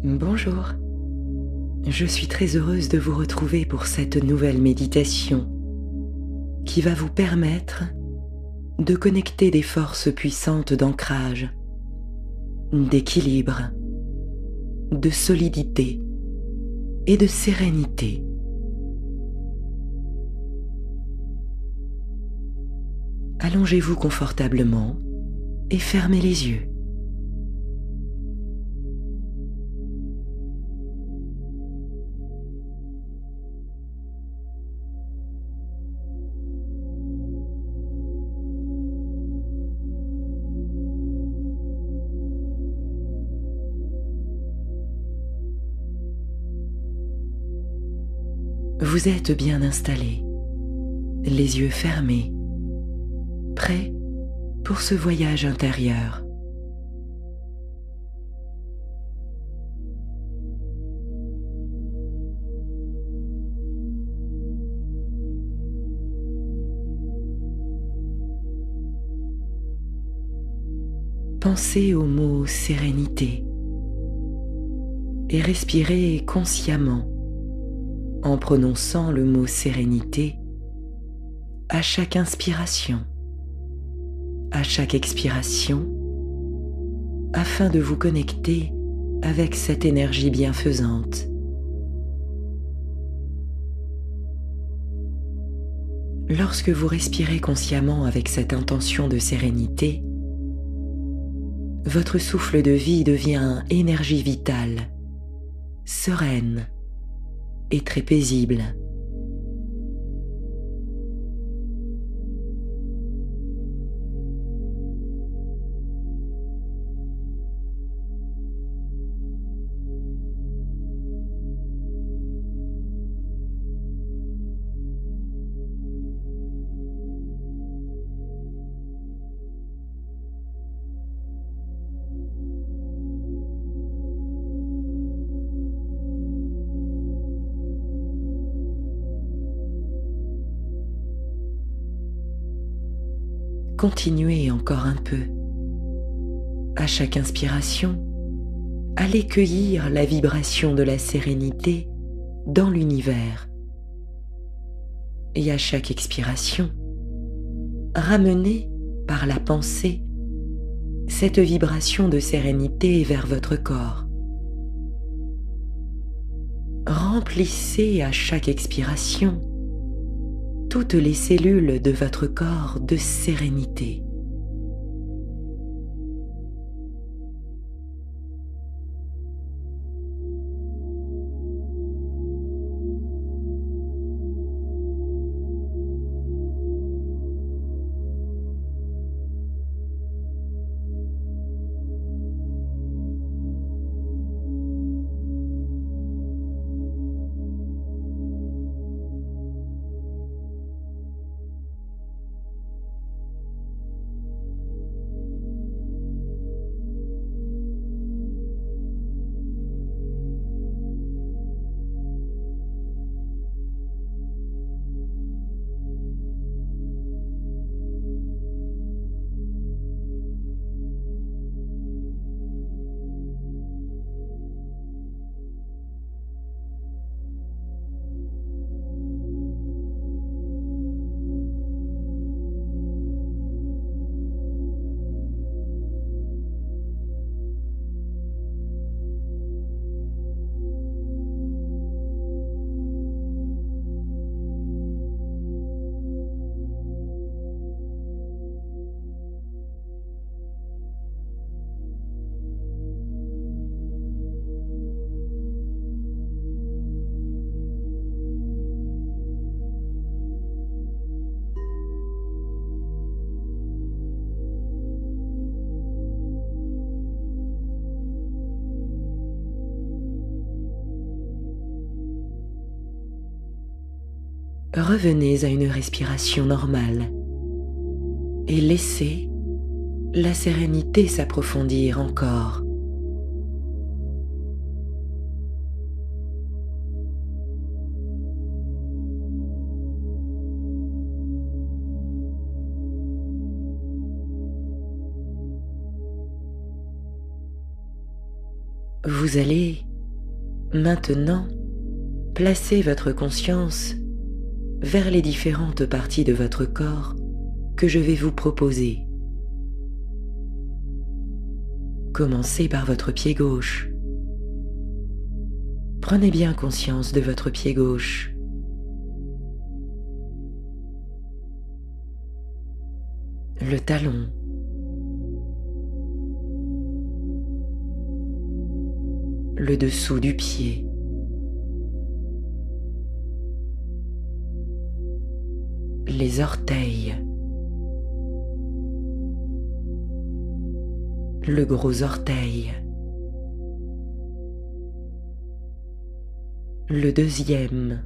Bonjour, je suis très heureuse de vous retrouver pour cette nouvelle méditation qui va vous permettre de connecter des forces puissantes d'ancrage, d'équilibre, de solidité et de sérénité. Allongez-vous confortablement et fermez les yeux. Vous êtes bien installé, les yeux fermés, prêt pour ce voyage intérieur. Pensez au mot sérénité et respirez consciemment en prononçant le mot sérénité à chaque inspiration, à chaque expiration, afin de vous connecter avec cette énergie bienfaisante. Lorsque vous respirez consciemment avec cette intention de sérénité, votre souffle de vie devient énergie vitale, sereine et très paisible. Continuez encore un peu. À chaque inspiration, allez cueillir la vibration de la sérénité dans l'univers. Et à chaque expiration, ramenez par la pensée cette vibration de sérénité vers votre corps. Remplissez à chaque expiration toutes les cellules de votre corps de sérénité. Revenez à une respiration normale et laissez la sérénité s'approfondir encore. Vous allez Maintenant, placez votre conscience vers les différentes parties de votre corps que je vais vous proposer. Commencez par votre pied gauche. Prenez bien conscience de votre pied gauche. Le talon. Le dessous du pied. Les orteils. Le gros orteil. Le deuxième.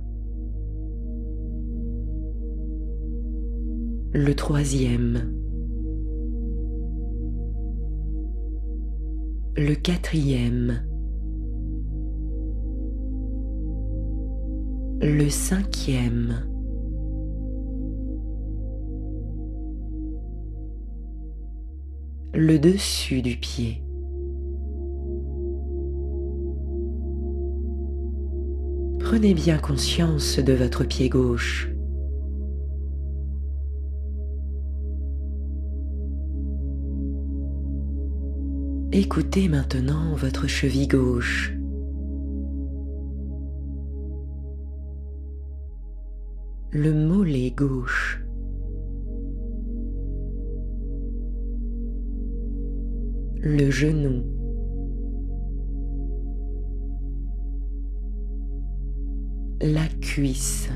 Le troisième. Le quatrième. Le cinquième. Le dessus du pied. Prenez bien conscience de votre pied gauche. Écoutez maintenant votre cheville gauche. Le mollet gauche. Le genou. La cuisse.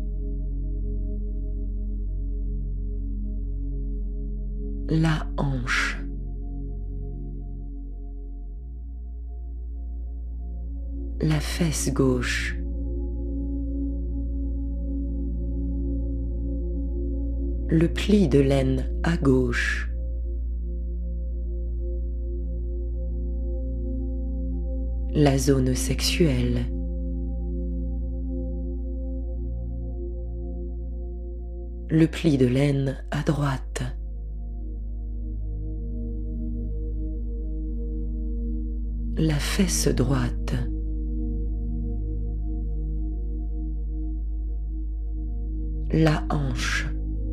La hanche. La fesse gauche. Le pli de laine à gauche. La zone sexuelle. Le pli de laine à droite. La fesse droite. La hanche.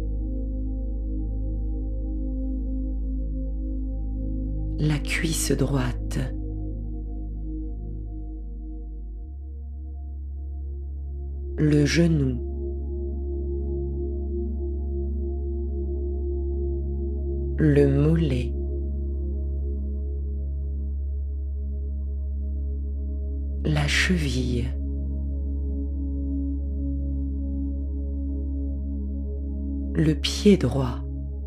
La cuisse droite. Le genou. Le mollet. La cheville. Le pied droit.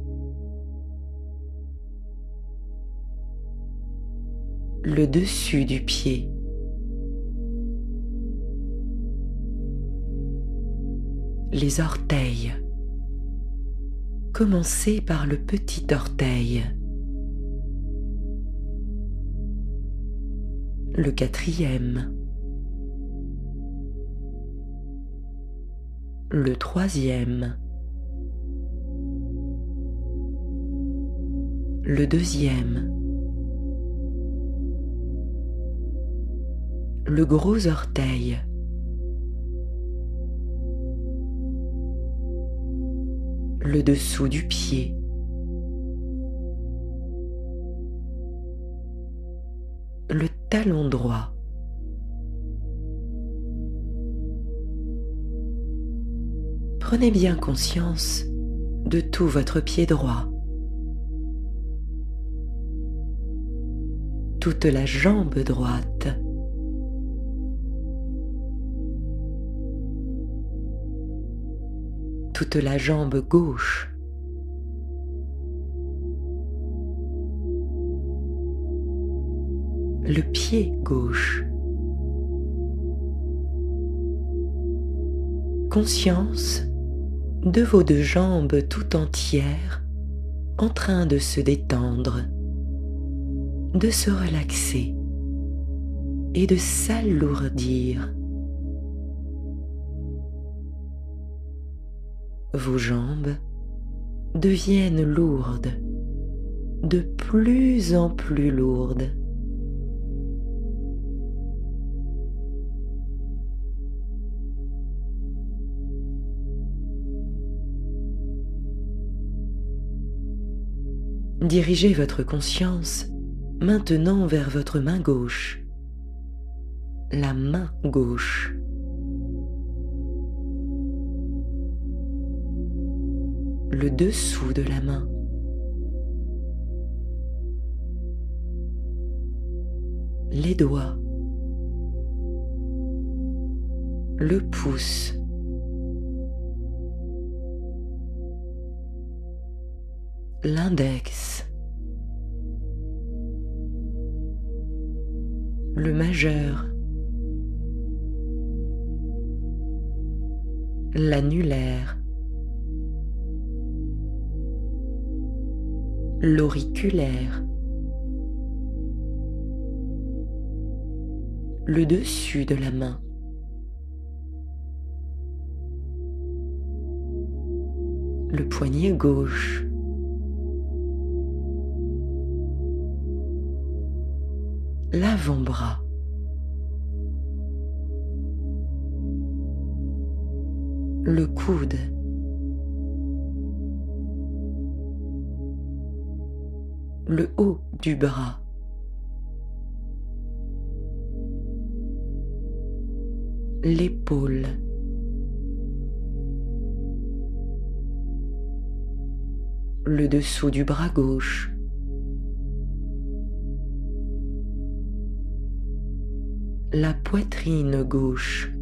Le dessus du pied. Les orteils. Commencez par le petit orteil. Le quatrième. Le troisième. Le deuxième. Le gros orteil. Le dessous du pied. Le talon droit. Prenez bien conscience de tout votre pied droit. Toute la jambe droite. Toute la jambe gauche. Le pied gauche. Conscience de vos deux jambes tout entières en train de se détendre, de se relaxer et de s'alourdir. Vos jambes deviennent lourdes, de plus en plus lourdes. Dirigez votre conscience maintenant vers votre main gauche, la main gauche. Le dessous de la main. Les doigts. Le pouce. L'index. Le majeur. L'annulaire. L'auriculaire. Le dessus de la main. Le poignet gauche. L'avant-bras. Le coude. Le haut du bras. L'épaule. Le dessous du bras gauche. La poitrine gauche.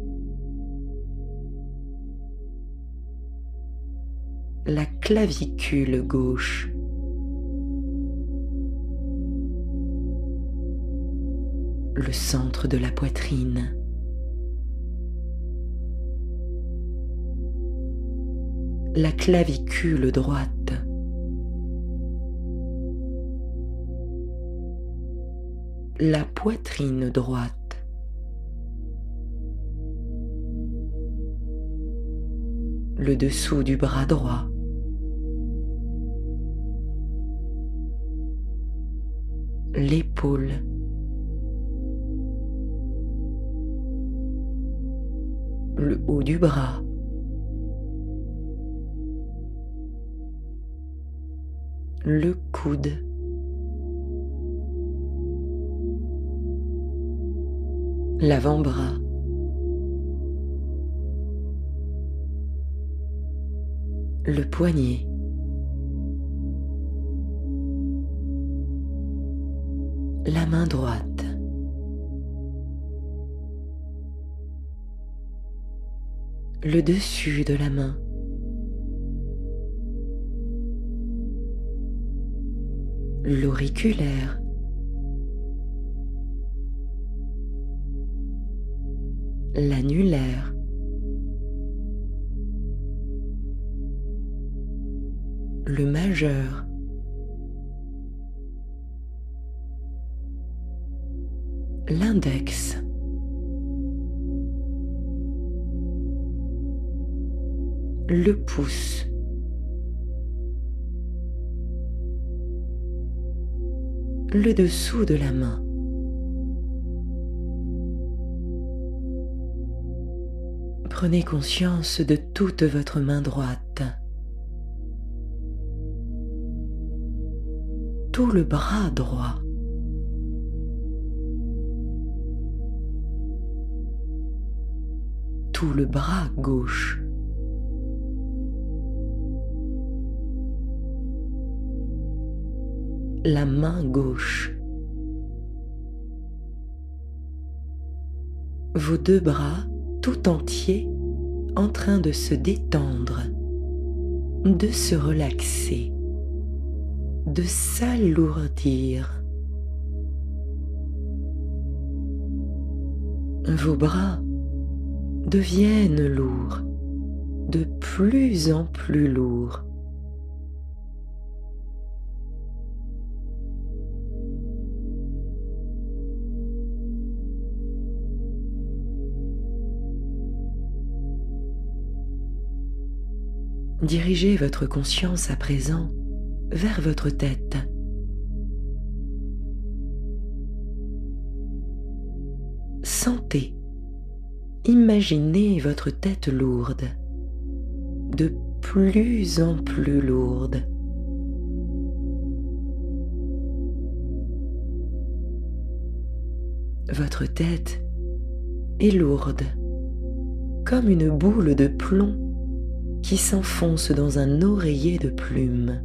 La clavicule gauche. Le centre de la poitrine. La clavicule droite. La poitrine droite. Le dessous du bras droit. L'épaule. Le haut du bras. Le coude. L'avant-bras. Le poignet. La main droite. Le dessus de la main. L'auriculaire. L'annulaire. Le majeur. L'index. Le pouce. Le dessous de la main. Prenez conscience de toute votre main droite. Tout le bras droit. Tout le bras gauche. La main gauche. Vos deux bras tout entiers en train de se détendre, de se relaxer, de s'alourdir. Vos bras deviennent lourds, de plus en plus lourds. Dirigez votre conscience à présent vers votre tête. Sentez, imaginez votre tête lourde, de plus en plus lourde. Votre tête est lourde, comme une boule de plomb qui s'enfonce dans un oreiller de plumes.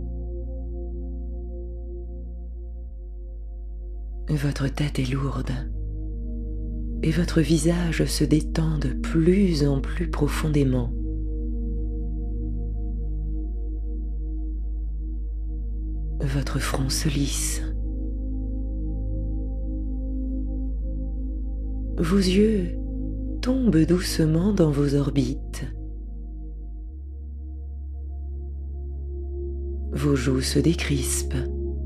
Votre tête est lourde et votre visage se détend de plus en plus profondément. Votre front se lisse. Vos yeux tombent doucement dans vos orbites. Vos joues se décrispent.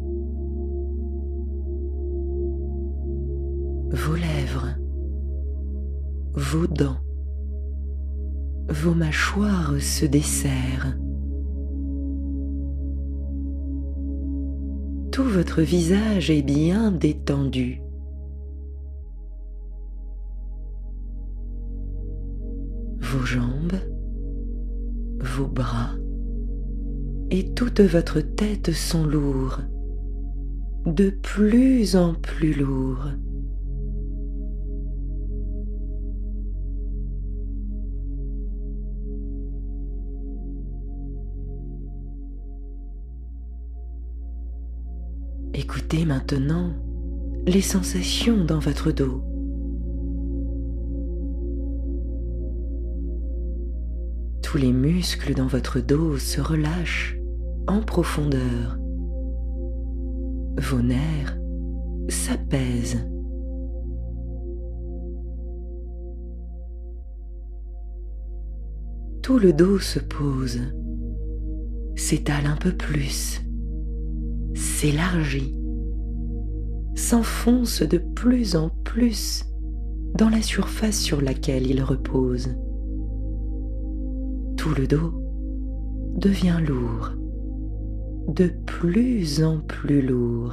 Vos lèvres, vos dents, vos mâchoires se desserrent. Tout votre visage est bien détendu. Vos jambes, vos bras et toute votre tête sont lourds, de plus en plus lourds. Écoutez maintenant les sensations dans votre dos. Tous les muscles dans votre dos se relâchent en profondeur. Vos nerfs s'apaisent. Tout le dos se pose, s'étale un peu plus, s'élargit, s'enfonce de plus en plus dans la surface sur laquelle il repose. Tout le dos devient lourd, de plus en plus lourd.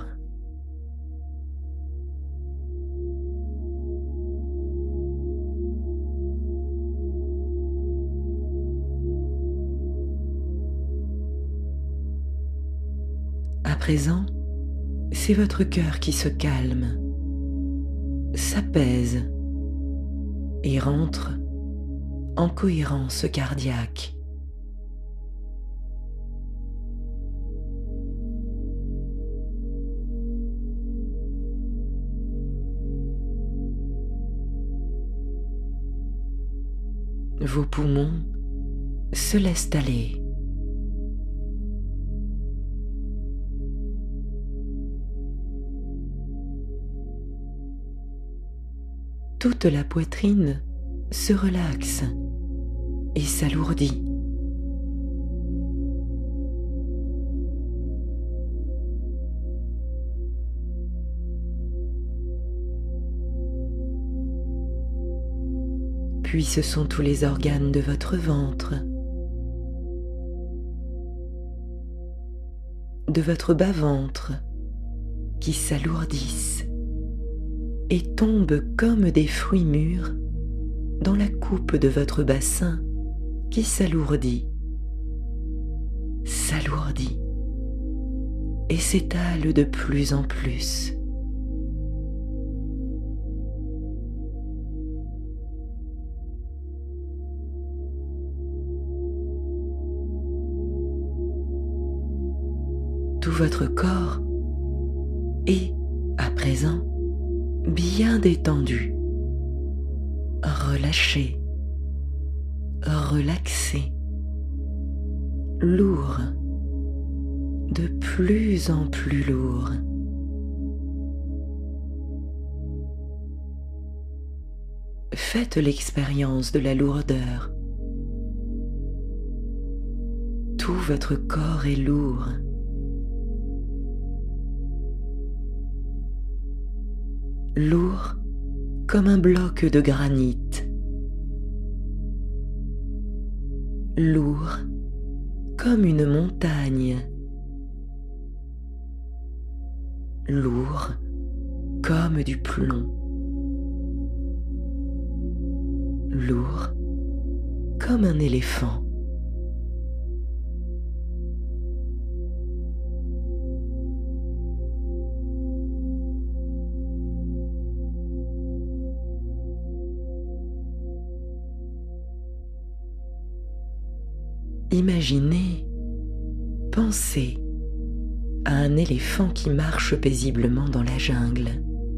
À présent, c'est votre cœur qui se calme, s'apaise et rentre en cohérence cardiaque. Vos poumons se laissent aller. Toute la poitrine se relaxe et s'alourdit. Puis ce sont tous les organes de votre ventre, de votre bas-ventre qui s'alourdissent et tombent comme des fruits mûrs dans la coupe de votre bassin qui s'alourdit et s'étale de plus en plus. Tout votre corps est, à présent, bien détendu, relâché, relaxé, lourd, de plus en plus lourd. Faites l'expérience de la lourdeur. Tout votre corps est lourd. Lourd comme un bloc de granit. Lourd comme une montagne. Lourd comme du plomb. Lourd comme un éléphant. imaginez, pensez à un éléphant qui marche paisiblement dans la jungle.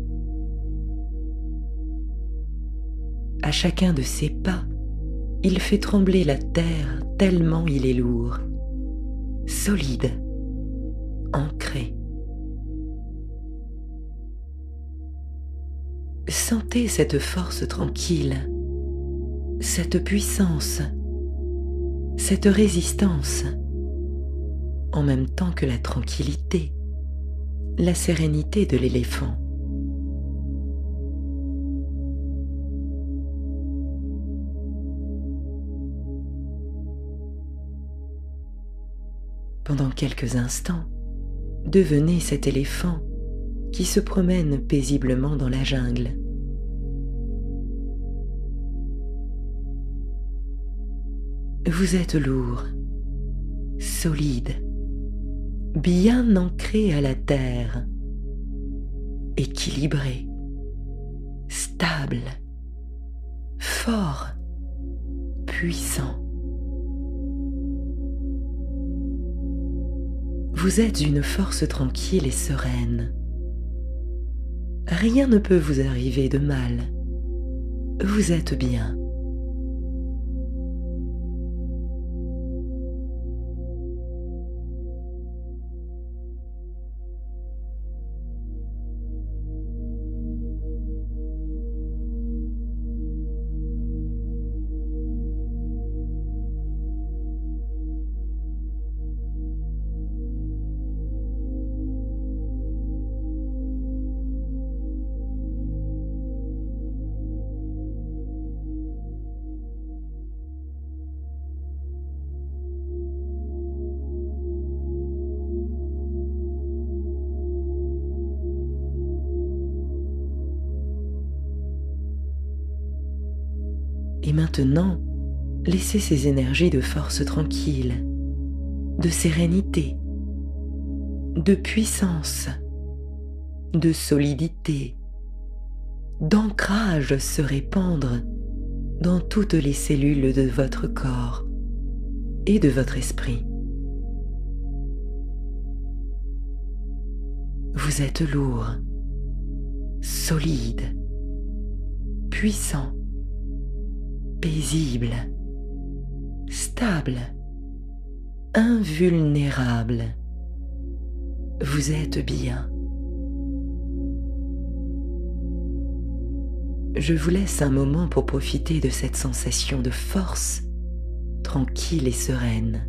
À chacun de ses pas, il fait trembler la terre tellement il est lourd, solide, ancré. Sentez cette force tranquille, cette puissance, cette résistance, en même temps que la tranquillité, la sérénité de l'éléphant. Pendant quelques instants, devenez cet éléphant qui se promène paisiblement dans la jungle. Vous êtes lourd, solide, bien ancré à la terre, équilibré, stable, fort, puissant. Vous êtes une force tranquille et sereine. Rien ne peut vous arriver de mal. Vous êtes bien. Et maintenant, laissez ces énergies de force tranquille, de sérénité, de puissance, de solidité, d'ancrage se répandre dans toutes les cellules de votre corps et de votre esprit. Vous êtes lourd, solide, puissant, paisible, stable, invulnérable. Vous êtes bien. Je vous laisse un moment pour profiter de cette sensation de force, tranquille et sereine.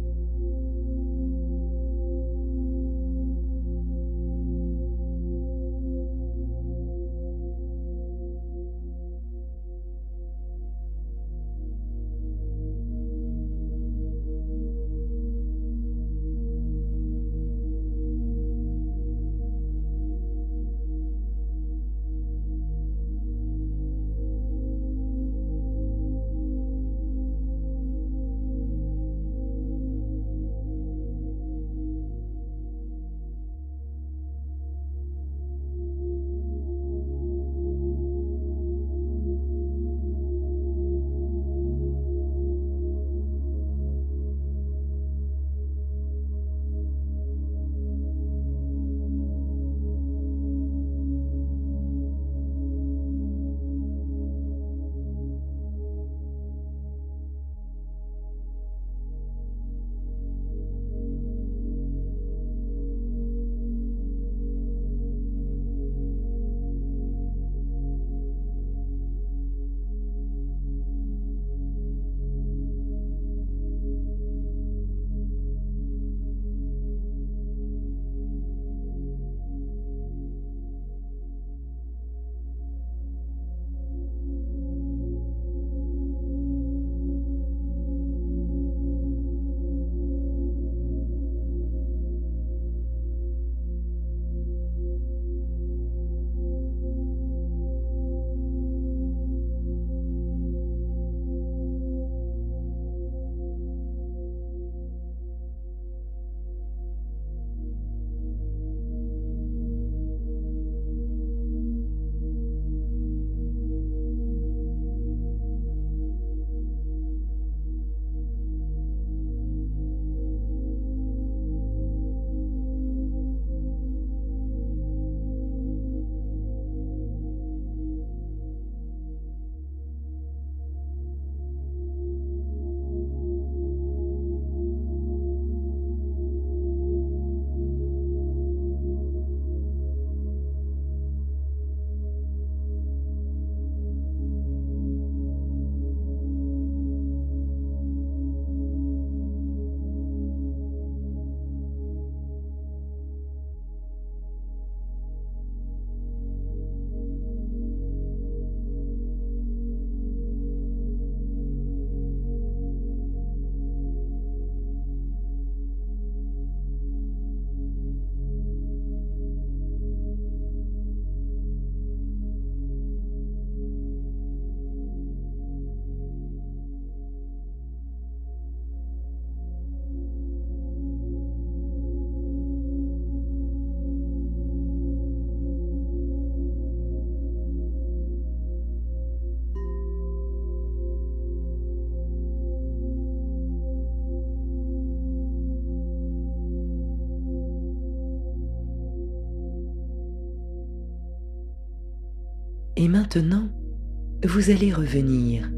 Et maintenant, vous allez revenir.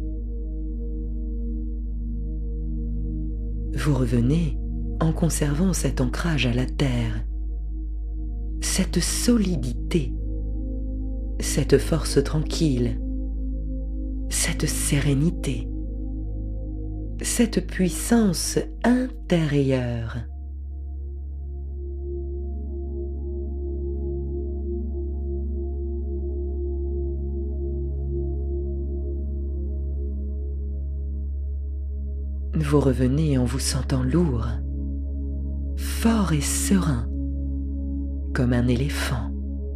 Vous revenez en conservant cet ancrage à la terre, cette solidité, cette force tranquille, cette sérénité, cette puissance intérieure. Vous revenez en vous sentant lourd, fort et serein, comme un éléphant.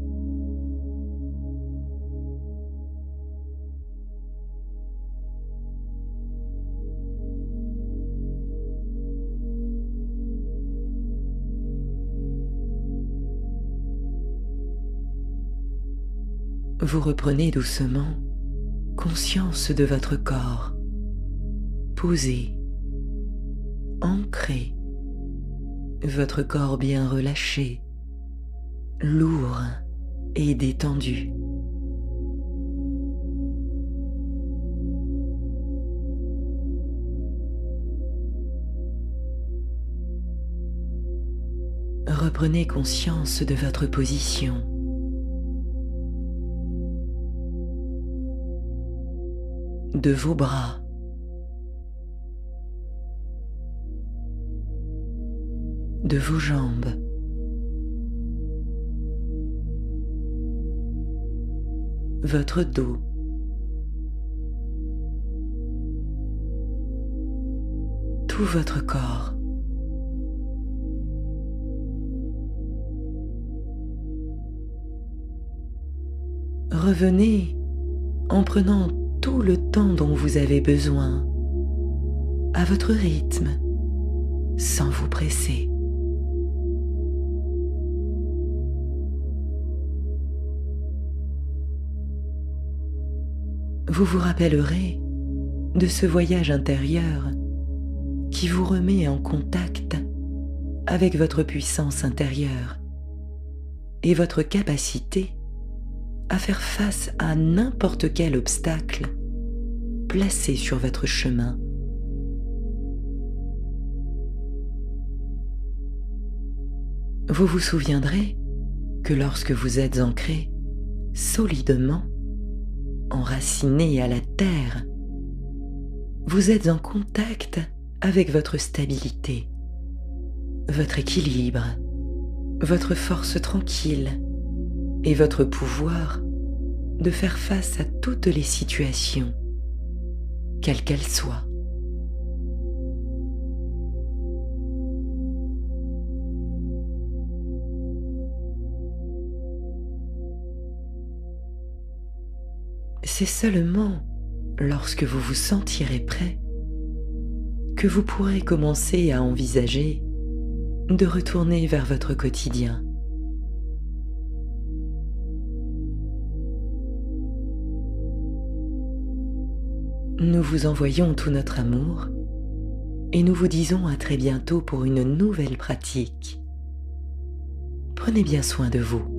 Vous reprenez doucement conscience de votre corps, posé, ancré, votre corps bien relâché, lourd et détendu. Reprenez conscience de votre position. De vos bras. De vos jambes. Votre dos. Tout votre corps. Revenez en prenant tout le temps dont vous avez besoin, à votre rythme, sans vous presser. Vous vous rappellerez de ce voyage intérieur qui vous remet en contact avec votre puissance intérieure et votre capacité à faire face à n'importe quel obstacle placé sur votre chemin. Vous vous souviendrez que lorsque vous êtes ancré solidement, enraciné à la terre, vous êtes en contact avec votre stabilité, votre équilibre, votre force tranquille et votre pouvoir de faire face à toutes les situations, quelles qu'elles soient. C'est seulement lorsque vous vous sentirez prêt que vous pourrez commencer à envisager de retourner vers votre quotidien. Nous vous envoyons tout notre amour et nous vous disons à très bientôt pour une nouvelle pratique. Prenez bien soin de vous.